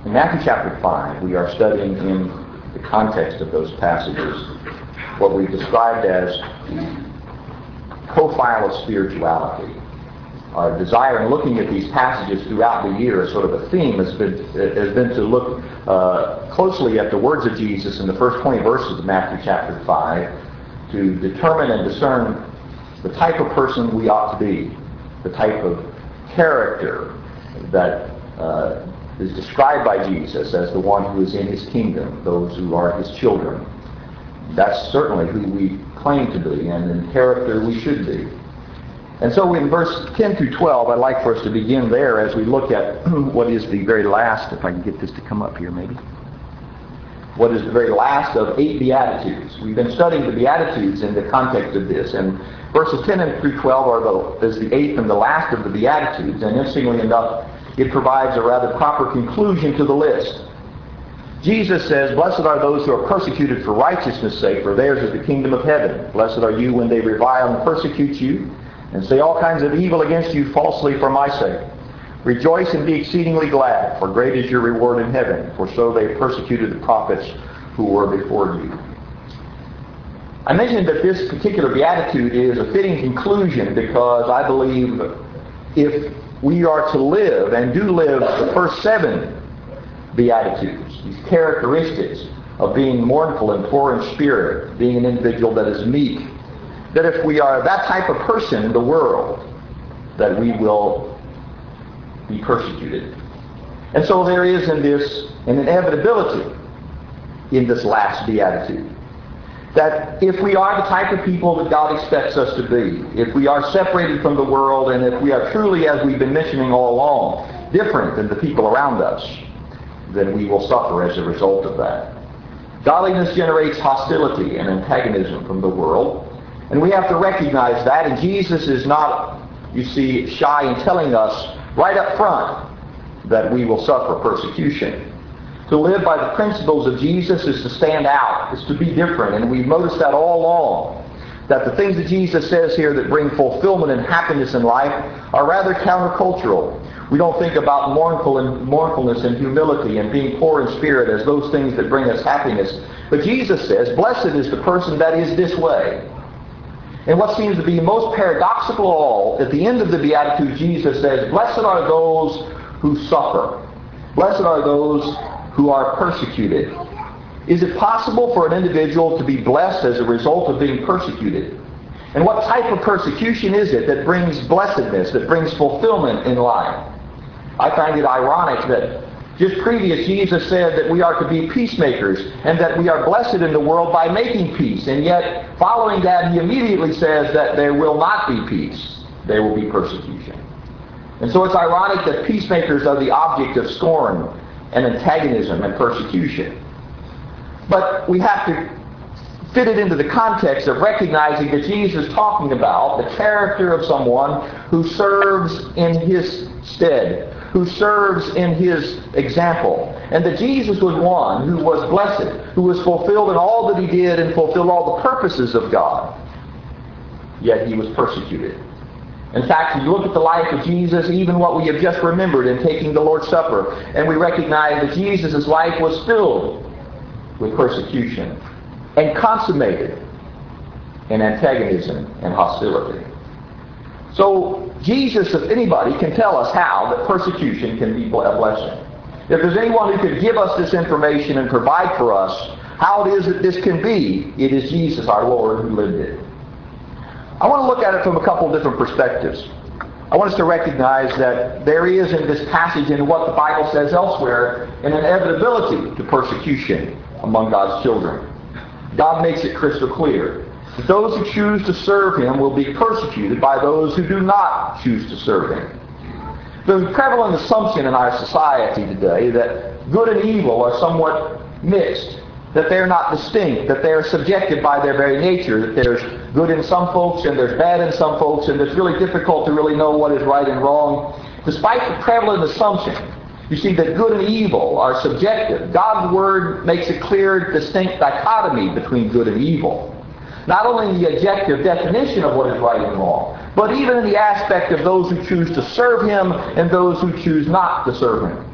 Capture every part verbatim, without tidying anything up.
In Matthew chapter five, we are studying in the context of those passages what we've described as the profile of spirituality. Our desire in looking at these passages throughout the year as sort of a theme has been, has been to look uh, closely at the words of Jesus in the first twenty verses of Matthew chapter five to determine and discern the type of person we ought to be, the type of character that uh, is described by Jesus as the one who is in his kingdom, those who are his children. That's certainly who we claim to be, and in character we should be. And so in verse ten through twelve, I'd like for us to begin there as we look at what is the very last, if I can get this to come up here maybe, what is the very last of eight Beatitudes. We've been studying the Beatitudes in the context of this, and verses ten through twelve are the, is the eighth and the last of the Beatitudes, and interestingly enough, it provides a rather proper conclusion to the list. Jesus says, "Blessed are those who are persecuted for righteousness' sake, for theirs is the kingdom of heaven. Blessed are you when they revile and persecute you, and say all kinds of evil against you falsely for my sake. Rejoice and be exceedingly glad, for great is your reward in heaven, for so they persecuted the prophets who were before you." I mentioned that this particular beatitude is a fitting conclusion because I believe if we are to live and do live the first seven Beatitudes, these characteristics of being mournful and poor in spirit, being an individual that is meek, that if we are that type of person in the world, that we will be persecuted. And so there is in this an inevitability in this last beatitude, that if we are the type of people that God expects us to be, if we are separated from the world, and if we are truly, as we've been mentioning all along, different than the people around us, then we will suffer as a result of that. Godliness generates hostility and antagonism from the world, and we have to recognize that, and Jesus is not, you see, shy in telling us right up front that we will suffer persecution. To live by the principles of Jesus is to stand out, is to be different, and we've noticed that all along, that the things that Jesus says here that bring fulfillment and happiness in life are rather countercultural. We don't think about mournful and mournfulness and humility and being poor in spirit as those things that bring us happiness. But Jesus says, blessed is the person that is this way. And what seems to be most paradoxical of all, at the end of the Beatitude, Jesus says, blessed are those who suffer. Blessed are those who are persecuted. Is it possible for an individual to be blessed as a result of being persecuted? And what type of persecution is it that brings blessedness, that brings fulfillment in life? I find it ironic that just previous Jesus said that we are to be peacemakers and that we are blessed in the world by making peace. And yet, following that, he immediately says that there will not be peace. There will be persecution. And so it's ironic that peacemakers are the object of scorn and antagonism and persecution. But we have to fit it into the context of recognizing that Jesus is talking about the character of someone who serves in his stead, who serves in his example. And that Jesus was one who was blessed, who was fulfilled in all that he did and fulfilled all the purposes of God. Yet he was persecuted. In fact, if you look at the life of Jesus, even what we have just remembered in taking the Lord's Supper, and we recognize that Jesus' life was filled with persecution and consummated in antagonism and hostility. So Jesus, if anybody, can tell us how that persecution can be a blessing. If there's anyone who could give us this information and provide for us how it is that this can be, it is Jesus, our Lord, who lived it. I want to look at it from a couple of different perspectives. I want us to recognize that there is in this passage and what the Bible says elsewhere an inevitability to persecution among God's children. God makes it crystal clear that those who choose to serve him will be persecuted by those who do not choose to serve him. There's a prevalent assumption in our society today that good and evil are somewhat mixed, that they're not distinct, that they're subjective by their very nature, that there's good in some folks and there's bad in some folks, and it's really difficult to really know what is right and wrong. Despite the prevalent assumption, you see that good and evil are subjective. God's Word makes a clear, distinct dichotomy between good and evil. Not only in the objective definition of what is right and wrong, but even in the aspect of those who choose to serve him and those who choose not to serve him.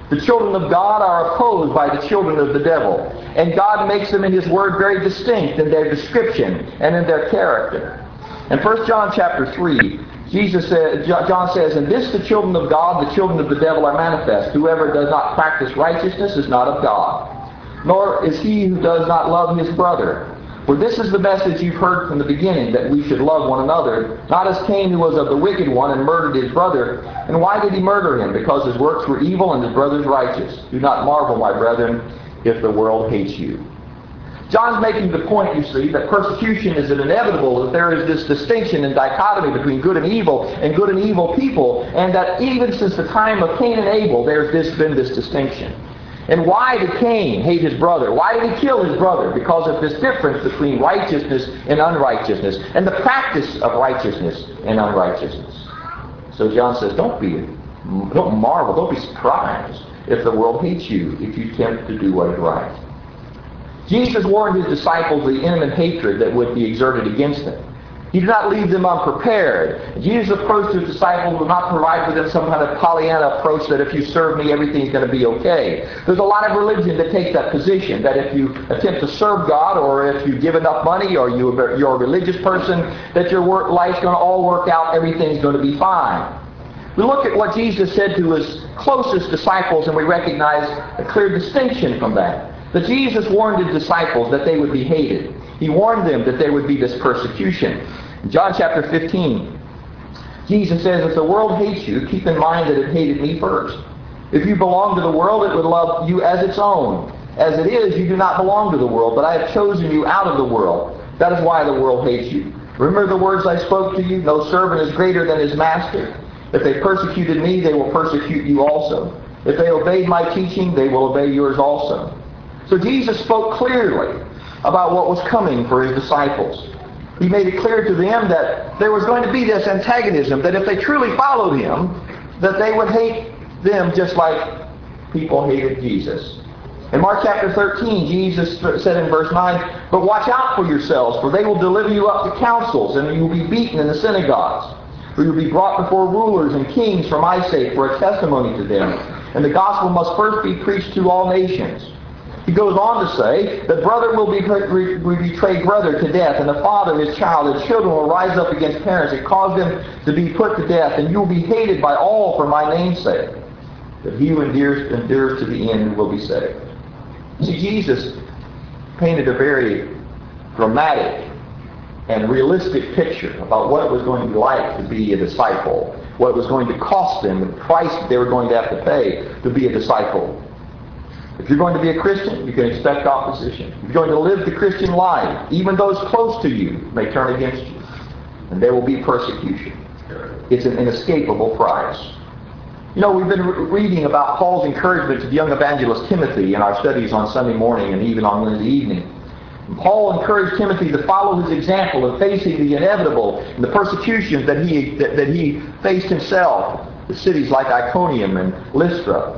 The children of God are opposed by the children of the devil. And God makes them in His Word very distinct in their description and in their character. In First John chapter three, Jesus said, John says, "In this the children of God, the children of the devil are manifest. Whoever does not practice righteousness is not of God, nor is he who does not love his brother. For this is the message you've heard from the beginning, that we should love one another, not as Cain, who was of the wicked one and murdered his brother. And why did he murder him? Because his works were evil and his brother's righteous. Do not marvel, my brethren, if the world hates you." John's making the point, you see, that persecution is inevitable, that there is this distinction and dichotomy between good and evil and good and evil people, and that even since the time of Cain and Abel, there's this, been this distinction. And why did Cain hate his brother? Why did he kill his brother? Because of this difference between righteousness and unrighteousness, and the practice of righteousness and unrighteousness. So John says, don't be, don't marvel, don't be surprised if the world hates you, if you attempt to do what is right. Jesus warned His disciples of the imminent hatred that would be exerted against them. He did not leave them unprepared. Jesus' approach to His disciples would not provide for them some kind of Pollyanna approach that if you serve me, everything's going to be okay. There's a lot of religion that takes that position, that if you attempt to serve God, or if you give enough money, or you, you're a religious person, that your work, life's going to all work out, everything's going to be fine. We look at what Jesus said to His closest disciples, and we recognize a clear distinction from that. That Jesus warned His disciples that they would be hated. He warned them that there would be this persecution. In John chapter fifteen, Jesus says, "If the world hates you, keep in mind that it hated me first. If you belong to the world, it would love you as its own. As it is, you do not belong to the world, but I have chosen you out of the world. That is why the world hates you. Remember the words I spoke to you? No servant is greater than his master. If they persecuted me, they will persecute you also. If they obeyed my teaching, they will obey yours also." So Jesus spoke clearly about what was coming for His disciples. He made it clear to them that there was going to be this antagonism, that if they truly followed Him, that they would hate them just like people hated Jesus. In Mark chapter thirteen, Jesus said in verse nine, "But watch out for yourselves, for they will deliver you up to councils, and you will be beaten in the synagogues. For you will be brought before rulers and kings for my sake, for a testimony to them. And the gospel must first be preached to all nations." He goes on to say that brother will, be, will betray brother to death, and the father his child, and children will rise up against parents and cause them to be put to death, and you will be hated by all for my name's sake. But he who endures, endures to the end will be saved. See, Jesus painted a very dramatic and realistic picture about what it was going to be like to be a disciple, what it was going to cost them, the price that they were going to have to pay to be a disciple. If you're going to be a Christian, you can expect opposition. If you're going to live the Christian life, even those close to you may turn against you. And there will be persecution. It's an inescapable price. You know, we've been re- reading about Paul's encouragement to the young evangelist Timothy in our studies on Sunday morning and even on Wednesday evening. And Paul encouraged Timothy to follow his example of facing the inevitable and the persecutions that he, that, that he faced himself. The cities like Iconium and Lystra.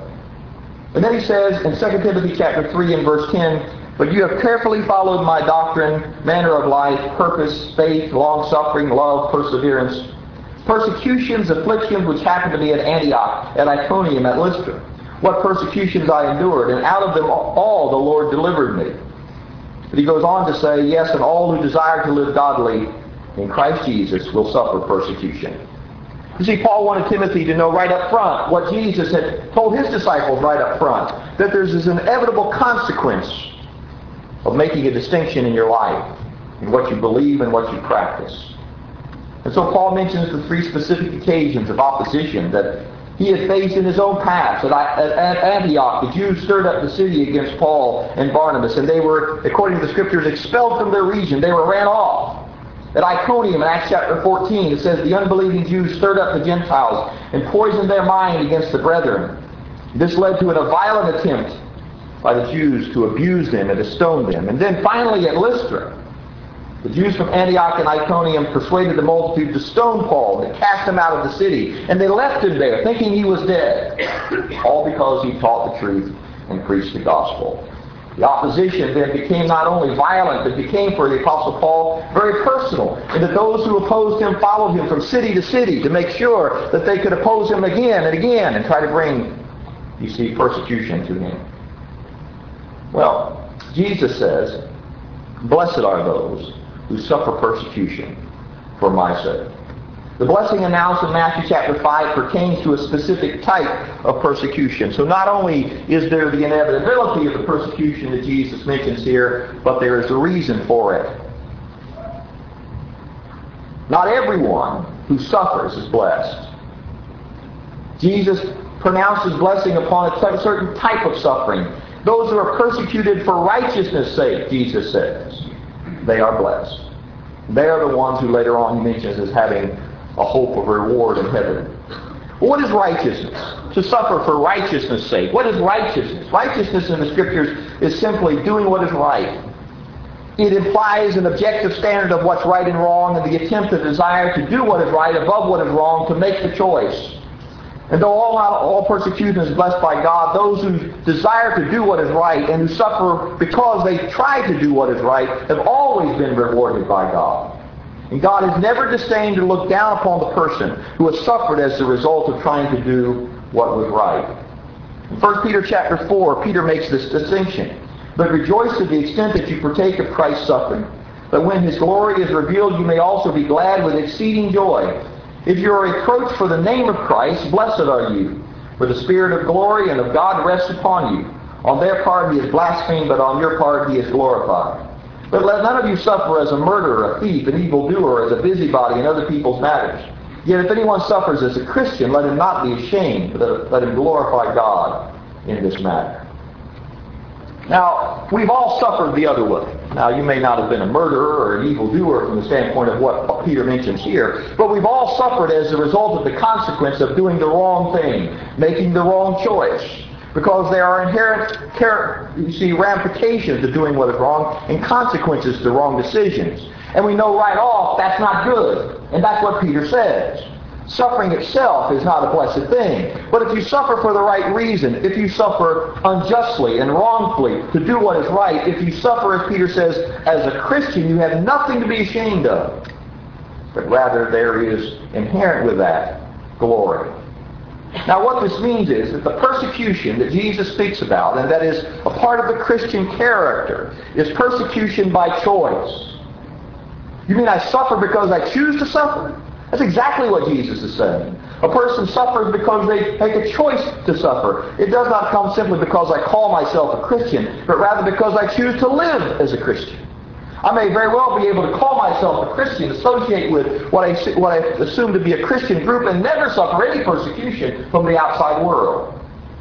And then he says in Second Timothy chapter three and verse ten, "But you have carefully followed my doctrine, manner of life, purpose, faith, long-suffering, love, perseverance, persecutions, afflictions which happened to me at Antioch, at Iconium, at Lystra. What persecutions I endured, and out of them all the Lord delivered me." But he goes on to say, "Yes, and all who desire to live godly in Christ Jesus will suffer persecution." You see, Paul wanted Timothy to know right up front what Jesus had told His disciples right up front, that there's this inevitable consequence of making a distinction in your life, in what you believe and what you practice. And so Paul mentions the three specific occasions of opposition that he had faced in his own past. At Antioch, the Jews stirred up the city against Paul and Barnabas, and they were, according to the Scriptures, expelled from their region. They were ran off. At Iconium, in Acts chapter fourteen, it says, "The unbelieving Jews stirred up the Gentiles and poisoned their mind against the brethren. This led to a violent attempt by the Jews to abuse them and to stone them." And then finally at Lystra, the Jews from Antioch and Iconium persuaded the multitude to stone Paul and cast him out of the city. And they left him there, thinking he was dead, all because he taught the truth and preached the gospel. The opposition then became not only violent, but became for the Apostle Paul very personal, and that those who opposed him followed him from city to city to make sure that they could oppose him again and again and try to bring you see persecution to him? Well, Jesus says, blessed are those who suffer persecution for my sake. The blessing announced in Matthew chapter five pertains to a specific type of persecution. So not only is there the inevitability of the persecution that Jesus mentions here, but there is a reason for it. Not everyone who suffers is blessed. Jesus pronounces blessing upon a certain type of suffering. Those who are persecuted for righteousness' sake, Jesus says, they are blessed. They are the ones who later on he mentions as having a hope of reward in heaven. What is righteousness? To suffer for righteousness' sake. What is righteousness? Righteousness in the Scriptures is simply doing what is right. It implies an objective standard of what's right and wrong and the attempt to desire to do what is right above what is wrong, to make the choice. And though all, all persecution is blessed by God, those who desire to do what is right and who suffer because they try to do what is right have always been rewarded by God. And God has never disdained to look down upon the person who has suffered as the result of trying to do what was right. In First Peter chapter four, Peter makes this distinction. But rejoice to the extent that you partake of Christ's suffering, that when His glory is revealed you may also be glad with exceeding joy. If you are reproached for the name of Christ, blessed are you, for the Spirit of glory and of God rests upon you. On their part He is blasphemed, but on your part He is glorified. But let none of you suffer as a murderer, a thief, an evildoer, as a busybody in other people's matters. Yet if anyone suffers as a Christian, let him not be ashamed, but let him glorify God in this matter. Now, we've all suffered the other way. Now, you may not have been a murderer or an evildoer from the standpoint of what Peter mentions here, but we've all suffered as a result of the consequence of doing the wrong thing, making the wrong choice, because there are inherent, you see, ramifications to doing what is wrong and consequences to wrong decisions. And we know right off that's not good, and that's what Peter says. Suffering itself is not a blessed thing. But if you suffer for the right reason, if you suffer unjustly and wrongfully to do what is right, if you suffer, as Peter says, as a Christian, you have nothing to be ashamed of. But rather there is inherent with that glory. Now what this means is that the persecution that Jesus speaks about, and that is a part of the Christian character, is persecution by choice. You mean I suffer because I choose to suffer? That's exactly what Jesus is saying. A person suffers because they make a choice to suffer. It does not come simply because I call myself a Christian, but rather because I choose to live as a Christian. I may very well be able to call myself a Christian, associate with what I, what I assume to be a Christian group, and never suffer any persecution from the outside world.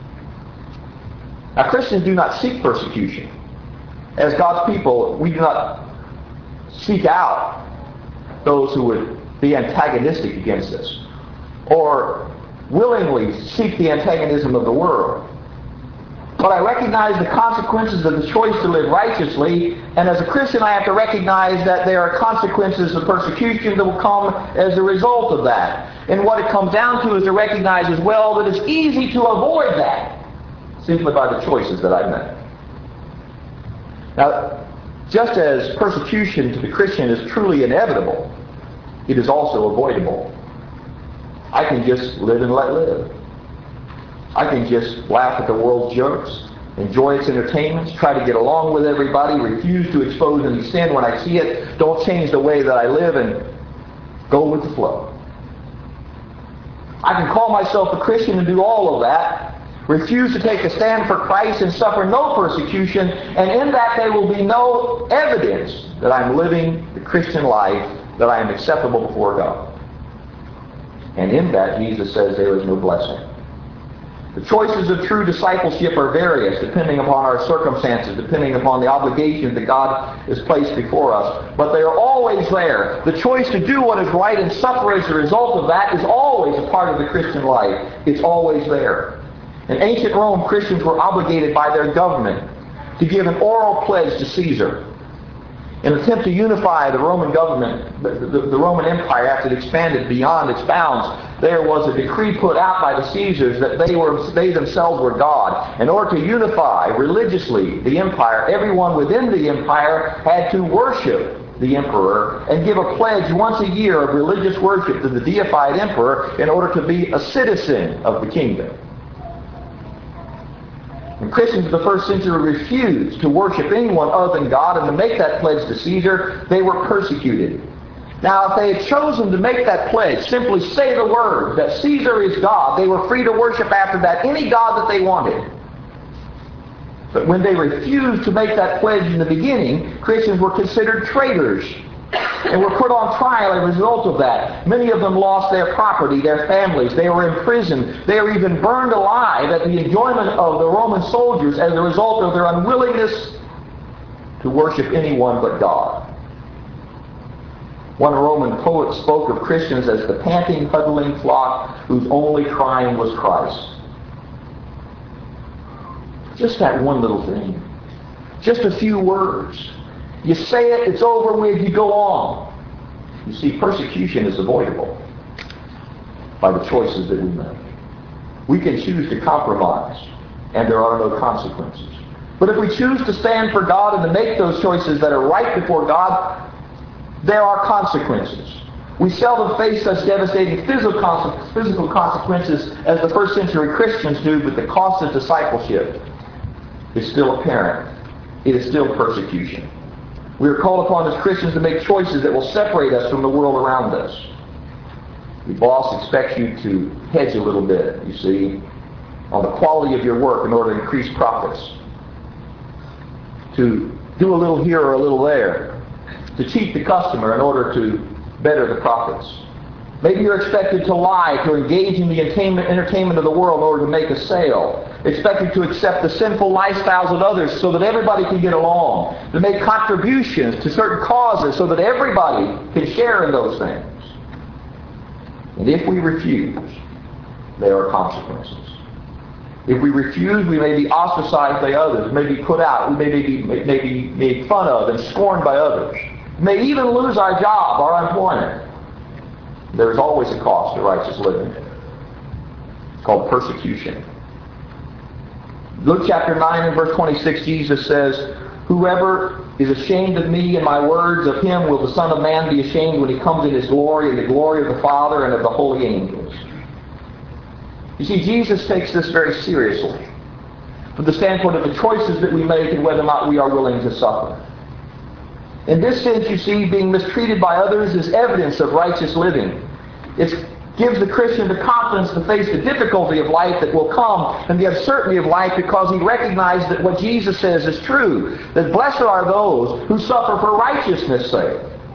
Now, Christians do not seek persecution. As God's people, we do not seek out those who would be antagonistic against us, or willingly seek the antagonism of the world. But I recognize the consequences of the choice to live righteously, and as a Christian I have to recognize that there are consequences of persecution that will come as a result of that. And what it comes down to is to recognize as well that it's easy to avoid that simply by the choices that I make. Now, just as persecution to the Christian is truly inevitable, it is also avoidable. I can just live and let live. I can just laugh at the world's jokes, enjoy its entertainments, try to get along with everybody, refuse to expose any sin when I see it, don't change the way that I live, and go with the flow. I can call myself a Christian and do all of that, refuse to take a stand for Christ and suffer no persecution, and in that there will be no evidence that I'm living the Christian life, that I am acceptable before God. And in that, Jesus says there is no blessing. The choices of true discipleship are various, depending upon our circumstances, depending upon the obligations that God has placed before us. But they are always there. The choice to do what is right and suffer as a result of that is always a part of the Christian life. It's always there. In ancient Rome, Christians were obligated by their government to give an oral pledge to Caesar. In an attempt to unify the Roman government, the, the, the Roman Empire, after it expanded beyond its bounds, there was a decree put out by the Caesars that they were they themselves were God. In order to unify religiously the empire, everyone within the empire had to worship the emperor and give a pledge once a year of religious worship to the deified emperor in order to be a citizen of the kingdom. And Christians of the first century refused to worship anyone other than God and to make that pledge to Caesar. They were persecuted. Now, if they had chosen to make that pledge, simply say the word that Caesar is God, they were free to worship after that any god that they wanted. But when they refused to make that pledge in the beginning, Christians were considered traitors and were put on trial as a result of that. Many of them lost their property, their families. They were imprisoned. They were even burned alive at the enjoyment of the Roman soldiers as a result of their unwillingness to worship anyone but God. One Roman poet spoke of Christians as the panting, huddling flock whose only crying was Christ. Just that one little thing. Just a few words. You say it, it's over with, you go on. You see, persecution is avoidable by the choices that we make. We can choose to compromise, and there are no consequences. But if we choose to stand for God and to make those choices that are right before God, there are consequences. We seldom face such devastating physical consequences as the first century Christians do, but the cost of discipleship is still apparent. It is still persecution. We are called upon as Christians to make choices that will separate us from the world around us. Your boss expects you to hedge a little bit, you see, on the quality of your work in order to increase profits. To do a little here or a little there. To cheat the customer in order to better the profits. Maybe you're expected to lie, to engage in the entertainment of the world in order to make a sale. Expected to accept the sinful lifestyles of others so that everybody can get along. To make contributions to certain causes so that everybody can share in those things. And if we refuse, there are consequences. If we refuse, we may be ostracized by others, may be put out, we may be, may be made fun of and scorned by others. We may even lose our job, our employment. There is always a cost to righteous living. It's called persecution. Luke chapter nine and verse twenty-six, Jesus says, "Whoever is ashamed of me and my words, of him will the Son of Man be ashamed when he comes in his glory and the glory of the Father and of the holy angels." You see, Jesus takes this very seriously from the standpoint of the choices that we make and whether or not we are willing to suffer. In this sense, you see, being mistreated by others is evidence of righteous living. It gives the Christian the confidence to face the difficulty of life that will come and the uncertainty of life because he recognizes that what Jesus says is true, that blessed are those who suffer for righteousness' sake.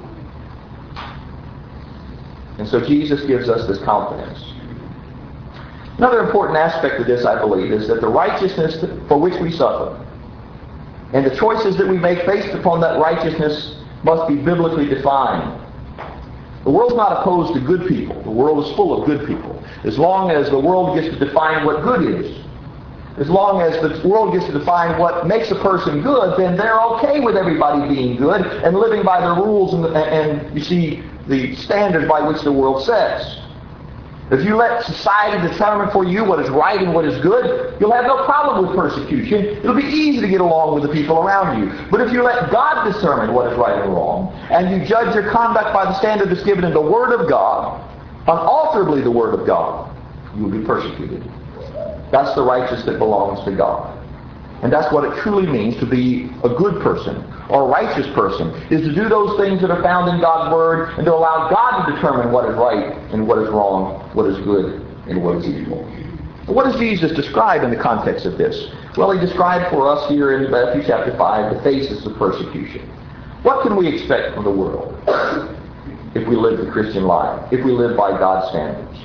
And so Jesus gives us this confidence. Another important aspect of this, I believe, is that the righteousness for which we suffer and the choices that we make based upon that righteousness must be biblically defined. The world's not opposed to good people. The world is full of good people. As long as the world gets to define what good is, as long as the world gets to define what makes a person good, then they're okay with everybody being good and living by the rules and, and you see, the standards by which the world sets. If you let society determine for you what is right and what is good, you'll have no problem with persecution. It'll be easy to get along with the people around you. But if you let God determine what is right and wrong, and you judge your conduct by the standard that's given in the Word of God, unalterably the Word of God, you will be persecuted. That's the righteousness that belongs to God. And that's what it truly means to be a good person or a righteous person, is to do those things that are found in God's Word and to allow God to determine what is right and what is wrong, what is good and what is evil. What does Jesus describe in the context of this? Well, he described for us here in Matthew chapter five the phases of persecution. What can we expect from the world if we live the Christian life, if we live by God's standards?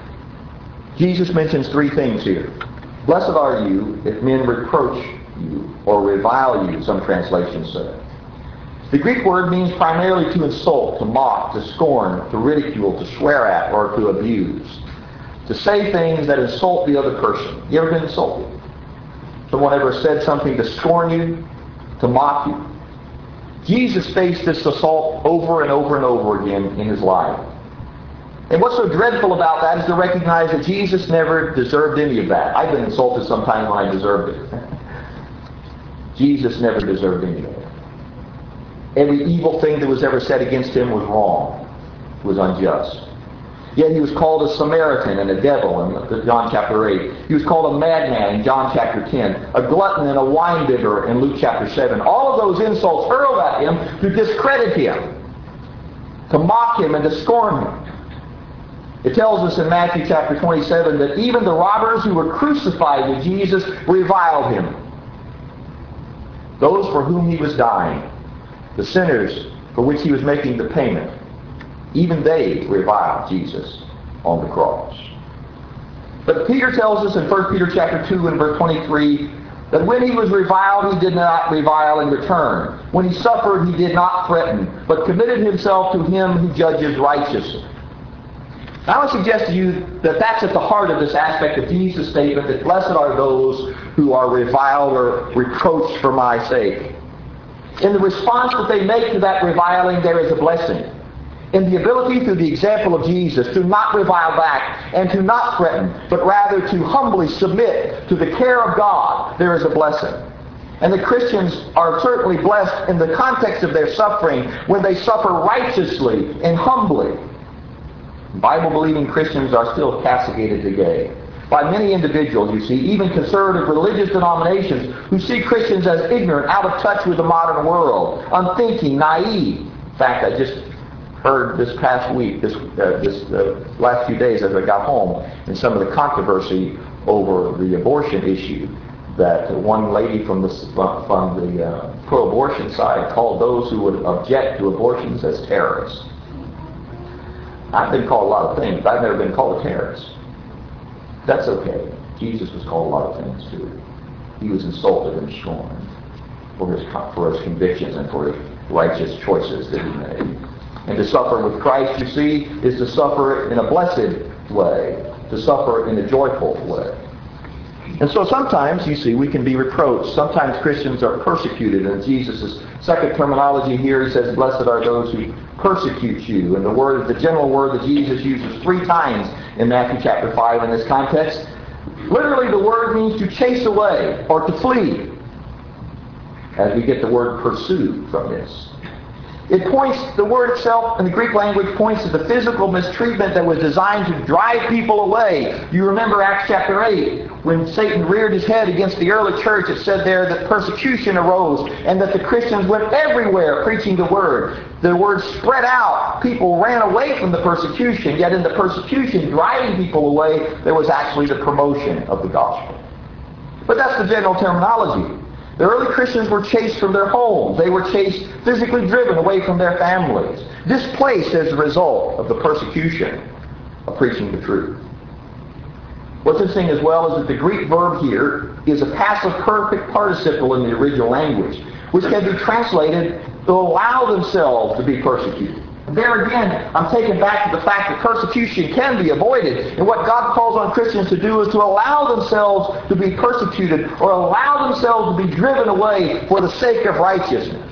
Jesus mentions three things here. Blessed are you if men reproach you or revile you, some translations say. The Greek word means primarily to insult, to mock, to scorn, to ridicule, to swear at, or to abuse. To say things that insult the other person. You ever been insulted? Someone ever said something to scorn you, to mock you? Jesus faced this assault over and over and over again in his life. And what's so dreadful about that is to recognize that Jesus never deserved any of that. I've been insulted sometimes when I deserved it. Jesus never deserved any of it. Every evil thing that was ever said against him was wrong, was unjust. Yet he was called a Samaritan and a devil in John chapter eight. He was called a madman in John chapter ten. A glutton and a winebibber in Luke chapter seven. All of those insults hurled at him to discredit him, to mock him and to scorn him. It tells us in Matthew chapter twenty-seven that even the robbers who were crucified with Jesus reviled him. Those for whom he was dying, the sinners for which he was making the payment, even they reviled Jesus on the cross. But Peter tells us in First Peter chapter two and verse twenty-three that when he was reviled, he did not revile in return. When he suffered, he did not threaten, but committed himself to him who judges righteously. Now, I would suggest to you that that's at the heart of this aspect of Jesus' statement, that blessed are those who are reviled or reproached for my sake. In the response that they make to that reviling, there is a blessing. In the ability through the example of Jesus to not revile back and to not threaten, but rather to humbly submit to the care of God, there is a blessing. And the Christians are certainly blessed in the context of their suffering when they suffer righteously and humbly. Bible-believing Christians are still castigated today by many individuals, you see, even conservative religious denominations who see Christians as ignorant, out of touch with the modern world, unthinking, naive. In fact, I just heard this past week, this, uh, this uh, last few days as I got home, in some of the controversy over the abortion issue, that one lady from the, from the uh, pro-abortion side called those who would object to abortions as terrorists. I've been called a lot of things, but I've never been called a terrorist. That's okay. Jesus was called a lot of things too. He was insulted and scorned for his, for his convictions and for his righteous choices that he made. And to suffer with Christ, you see, is to suffer in a blessed way, to suffer in a joyful way. And so sometimes, you see, we can be reproached. Sometimes Christians are persecuted. And Jesus' second terminology here, he says, blessed are those who persecute you. And the word, the general word that Jesus uses three times in Matthew chapter five in this context. Literally the word means to chase away or to flee, as we get the word pursue from this. It points, the word itself in the Greek language points to the physical mistreatment that was designed to drive people away. You remember Acts chapter eight, when Satan reared his head against the early church, it said there that persecution arose and that the Christians went everywhere preaching the word. The word spread out. People ran away from the persecution, yet in the persecution driving people away, there was actually the promotion of the gospel. But that's the general terminology. The early Christians were chased from their homes. They were chased, physically driven away from their families, displaced as a result of the persecution of preaching the truth. What's interesting as well is that the Greek verb here is a passive perfect participle in the original language, which can be translated to allow themselves to be persecuted. There again, I'm taken back to the fact that persecution can be avoided. And what God calls on Christians to do is to allow themselves to be persecuted or allow themselves to be driven away for the sake of righteousness.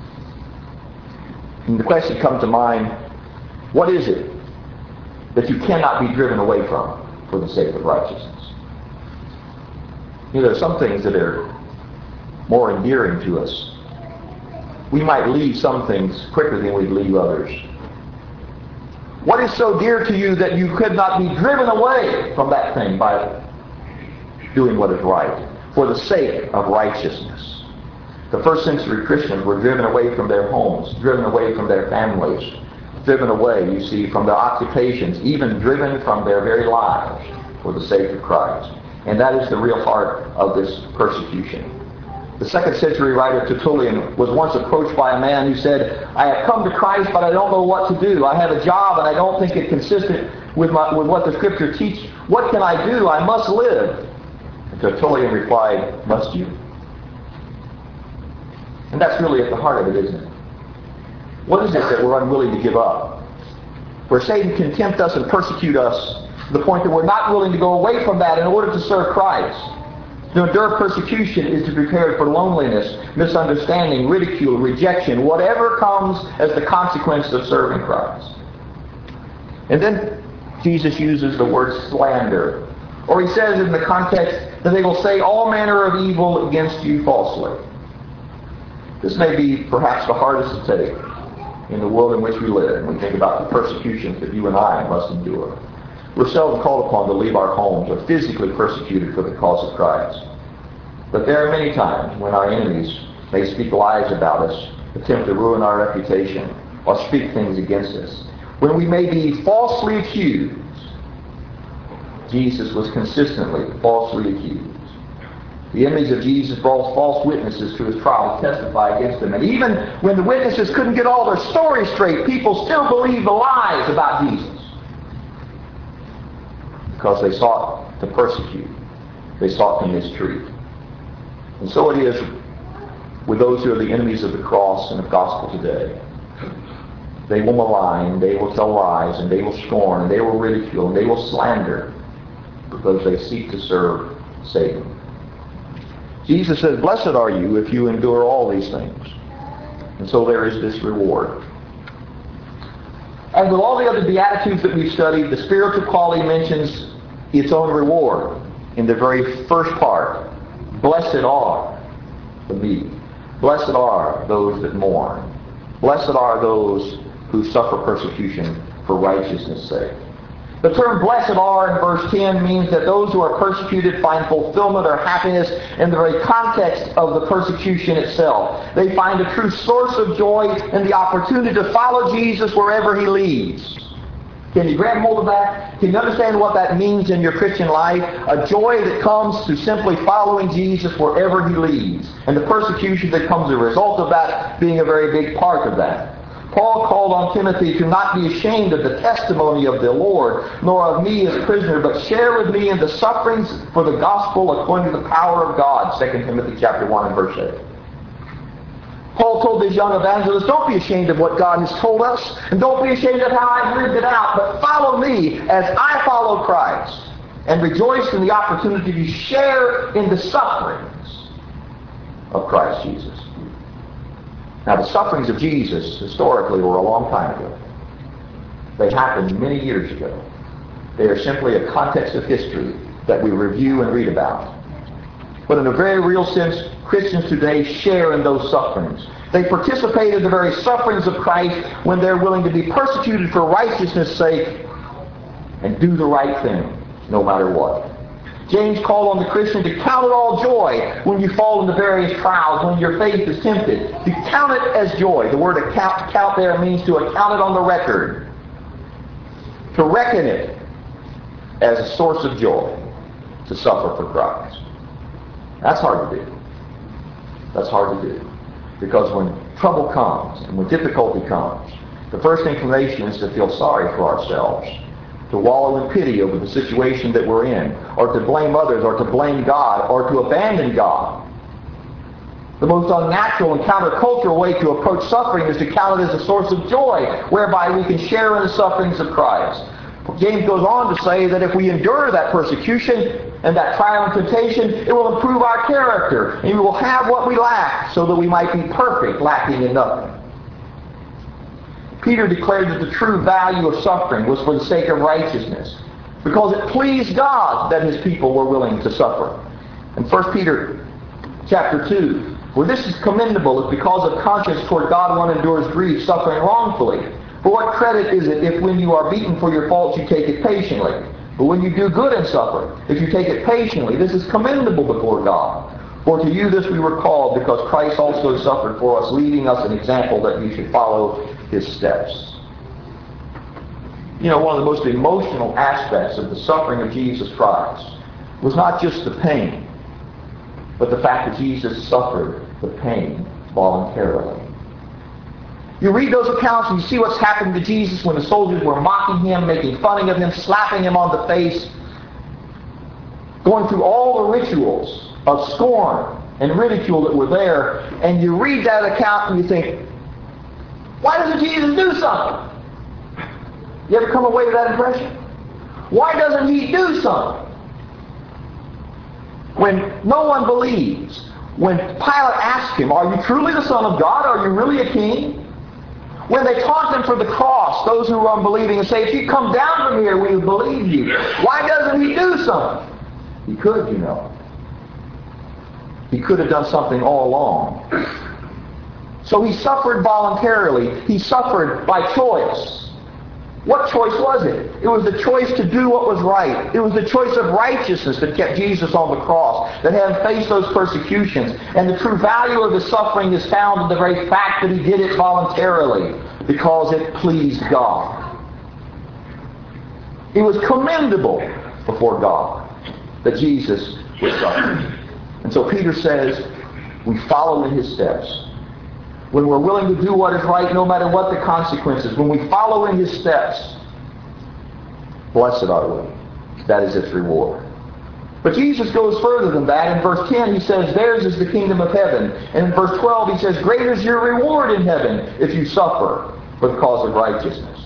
And the question comes to mind, what is it that you cannot be driven away from for the sake of righteousness? You know, there are some things that are more endearing to us. We might leave some things quicker than we leave others. What is so dear to you that you could not be driven away from that thing by doing what is right for the sake of righteousness? The first century Christians were driven away from their homes, driven away from their families, driven away, you see, from their occupations, even driven from their very lives for the sake of Christ. And that is the real heart of this persecution. The second century writer Tertullian was once approached by a man who said, I have come to Christ, but I don't know what to do. I have a job, and I don't think it's consistent with, my, with what the Scripture teaches. What can I do? I must live. And Tertullian replied, must you? And that's really at the heart of it, isn't it? What is it that we're unwilling to give up? Where Satan can tempt us and persecute us to the point that we're not willing to go away from that in order to serve Christ. To endure persecution is to prepare for loneliness, misunderstanding, ridicule, rejection, whatever comes as the consequence of serving Christ. And then Jesus uses the word slander. Or he says in the context that they will say all manner of evil against you falsely. This may be perhaps the hardest to take in the world in which we live, and we think about the persecutions that you and I must endure. We're seldom called upon to leave our homes or physically persecuted for the cause of Christ. But there are many times when our enemies may speak lies about us, attempt to ruin our reputation, or speak things against us. When we may be falsely accused, Jesus was consistently falsely accused. The enemies of Jesus brought false witnesses to his trial to testify against him. And even when the witnesses couldn't get all their stories straight, people still believed the lies about Jesus. Because they sought to persecute. They sought to mistreat. And so it is with those who are the enemies of the cross and of gospel today. They will malign, they will tell lies, and they will scorn, and they will ridicule, and they will slander, because they seek to serve Satan. Jesus says, blessed are you if you endure all these things. And so there is this reward. And with all the other Beatitudes that we've studied, the spiritual quality mentions its own reward in the very first part. Blessed are the meek. Blessed are those that mourn. Blessed are those who suffer persecution for righteousness' sake. The term blessed are in verse ten means that those who are persecuted find fulfillment or happiness in the very context of the persecution itself. They find a true source of joy in the opportunity to follow Jesus wherever he leads. Can you grab hold of that? Can you understand what that means in your Christian life? A joy that comes to simply following Jesus wherever he leads. And the persecution that comes as a result of that being a very big part of that. Paul called on Timothy to not be ashamed of the testimony of the Lord, nor of me as prisoner, but share with me in the sufferings for the gospel according to the power of God. Second Timothy chapter one and verse eight. Paul told these young evangelists, don't be ashamed of what God has told us, and don't be ashamed of how I've lived it out, but follow me as I follow Christ, and rejoice in the opportunity to share in the sufferings of Christ Jesus. Now, the sufferings of Jesus, historically, were a long time ago. They happened many years ago. They are simply a context of history that we review and read about. But in a very real sense, Christians today share in those sufferings. They participate in the very sufferings of Christ when they're willing to be persecuted for righteousness' sake and do the right thing, no matter what. James called on the Christian to count it all joy when you fall into various trials, when your faith is tempted. To count it as joy. The word account, count there means to account it on the record. To reckon it as a source of joy to suffer for Christ. That's hard to do. That's hard to do. Because when trouble comes and when difficulty comes, the first inclination is to feel sorry for ourselves, to wallow in pity over the situation that we're in, or to blame others, or to blame God, or to abandon God. The most unnatural and countercultural way to approach suffering is to count it as a source of joy, whereby we can share in the sufferings of Christ. James goes on to say that if we endure that persecution and that trial and temptation, it will improve our character, and we will have what we lack, so that we might be perfect, lacking in nothing. Peter declared that the true value of suffering was for the sake of righteousness, because it pleased God that his people were willing to suffer. In First Peter chapter two, where this is commendable, is because of conscience toward God one endures grief, suffering wrongfully. For what credit is it if when you are beaten for your faults you take it patiently? But when you do good and suffer, if you take it patiently, this is commendable before God. For to you this we were called, because Christ also suffered for us, leaving us an example that you should follow his steps. You know, one of the most emotional aspects of the suffering of Jesus Christ was not just the pain, but the fact that Jesus suffered the pain voluntarily. You read those accounts and you see what's happened to Jesus when the soldiers were mocking him, making fun of him, slapping him on the face, going through all the rituals of scorn and ridicule that were there. And you read that account and you think, why doesn't Jesus do something? You ever come away with that impression? Why doesn't he do something? When no one believes, when Pilate asked him, are you truly the Son of God? Are you really a king? When they taunt him for the cross, those who were unbelieving, and say, if you come down from here, we will believe you. Why doesn't he do something? He could, you know. He could have done something all along. So he suffered voluntarily. He suffered by choice. What choice was it? It was the choice to do what was right. It was the choice of righteousness that kept Jesus on the cross, that had him face those persecutions. And the true value of his suffering is found in the very fact that he did it voluntarily, because it pleased God. It was commendable before God that Jesus would suffer. And so Peter says, we follow in his steps. When we're willing to do what is right, no matter what the consequences, when we follow in his steps, blessed are we. That is its reward. But Jesus goes further than that. In verse ten, he says, theirs is the kingdom of heaven. And in verse twelve, he says, great is your reward in heaven if you suffer for the cause of righteousness.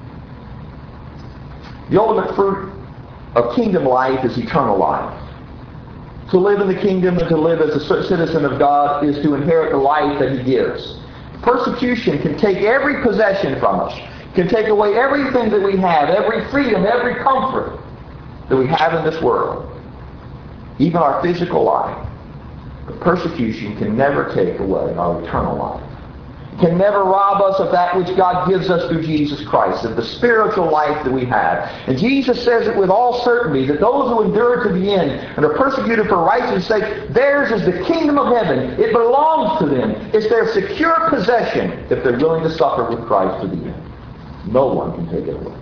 The ultimate fruit of kingdom life is eternal life. To live in the kingdom and to live as a citizen of God is to inherit the life that he gives. Persecution can take every possession from us, can take away everything that we have, every freedom, every comfort that we have in this world, even our physical life. But persecution can never take away our eternal life. It can never rob us of that which God gives us through Jesus Christ, of the spiritual life that we have. And Jesus says it with all certainty, that those who endure to the end and are persecuted for righteousness' sake, theirs is the kingdom of heaven. It belongs to them. It's their secure possession if they're willing to suffer with Christ to the end. No one can take it away.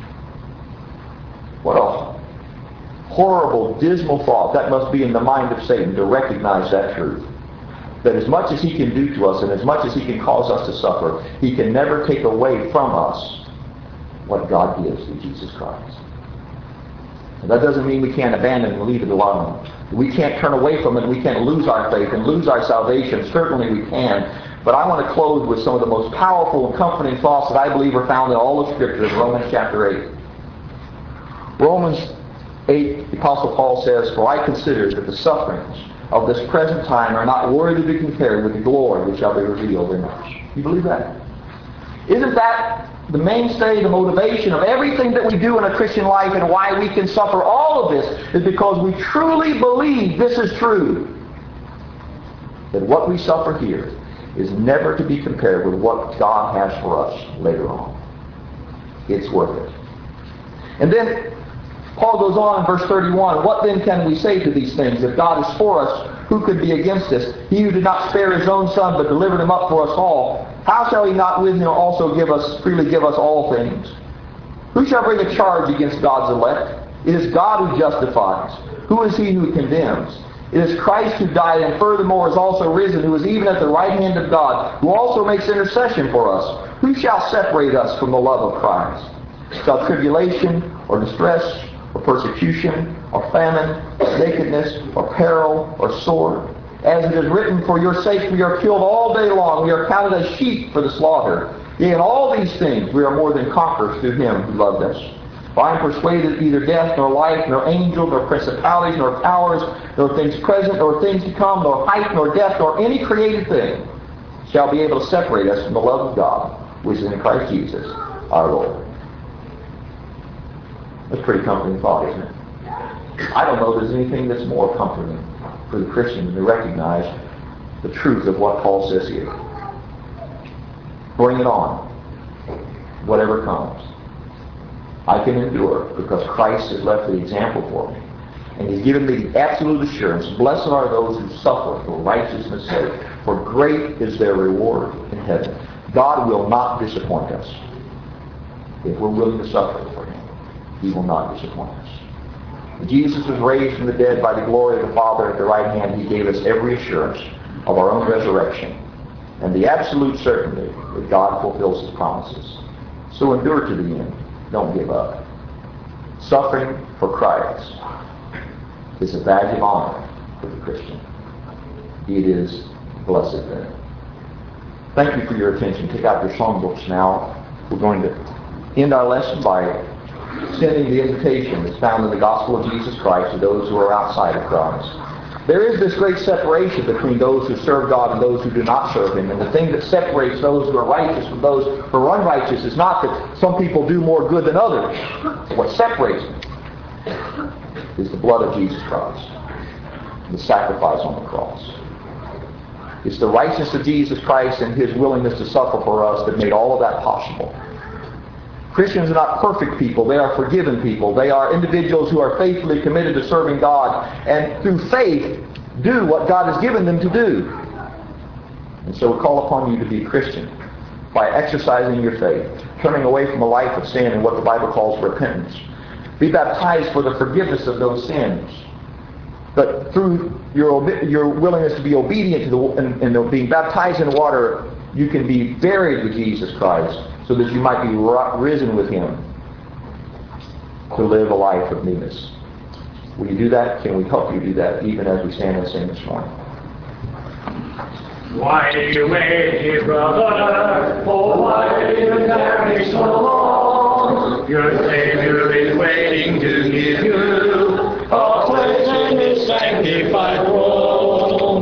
What a horrible, dismal thought that must be in the mind of Satan, to recognize that truth. That as much as he can do to us and as much as he can cause us to suffer, he can never take away from us what God gives through Jesus Christ. And that doesn't mean we can't abandon and leave it alone. We can't turn away from it. We can't lose our faith and lose our salvation. Certainly we can. But I want to close with some of the most powerful and comforting thoughts that I believe are found in all of Scripture, in Romans chapter eight. Romans eight, the Apostle Paul says, for I consider that the sufferings of this present time are not worthy to be compared with the glory which shall be revealed in us. You believe that? Isn't that the mainstay, the motivation of everything that we do in a Christian life, and why we can suffer all of this is because we truly believe this is true. That what we suffer here is never to be compared with what God has for us later on. It's worth it. And then Paul goes on in verse thirty-one, what then can we say to these things? If God is for us, who could be against us? He who did not spare his own son, but delivered him up for us all, how shall he not with him also give us freely give us all things? Who shall bring a charge against God's elect? It is God who justifies. Who is he who condemns? It is Christ who died, and furthermore is also risen, who is even at the right hand of God, who also makes intercession for us. Who shall separate us from the love of Christ? Shall tribulation, or distress, or persecution, or famine, or nakedness, or peril, or sword? As it is written, for your sake we are killed all day long, we are counted as sheep for the slaughter. Yea, in all these things we are more than conquerors through him who loved us. For I am persuaded that neither death, nor life, nor angel, nor principalities, nor powers, nor things present, nor things to come, nor height, nor depth, nor any created thing shall be able to separate us from the love of God, which is in Christ Jesus, our Lord. That's a pretty comforting thought, isn't it? I don't know if there's anything that's more comforting for the Christian than to recognize the truth of what Paul says here. Bring it on, whatever comes. I can endure because Christ has left the example for me. And he's given me the absolute assurance, blessed are those who suffer for righteousness' sake, for great is their reward in heaven. God will not disappoint us. If we're willing to suffer for him, he will not disappoint us. When Jesus was raised from the dead by the glory of the Father at the right hand, he gave us every assurance of our own resurrection and the absolute certainty that God fulfills his promises. So endure to the end. Don't give up. Suffering for Christ is a badge of honor for the Christian. It is blessed thing. Thank you for your attention. Take out your songbooks now. We're going to end our lesson by sending the invitation that's found in the gospel of Jesus Christ to those who are outside of Christ. There is this great separation between those who serve God and those who do not serve him. And the thing that separates those who are righteous from those who are unrighteous is not that some people do more good than others. What separates them is the blood of Jesus Christ, the sacrifice on the cross. It's the righteousness of Jesus Christ and His willingness to suffer for us that made all of that possible. Christians are not perfect people. They are forgiven people. They are individuals who are faithfully committed to serving God and through faith do what God has given them to do. And so we call upon you to be a Christian by exercising your faith, turning away from a life of sin and what the Bible calls repentance. Be baptized for the forgiveness of those sins. But through your your willingness to be obedient to the and, and being baptized in water, you can be buried with Jesus Christ so that you might be risen with Him to live a life of newness. Will you do that? Can we help you do that even as we stand and sing this morning? Why do you wait, brother?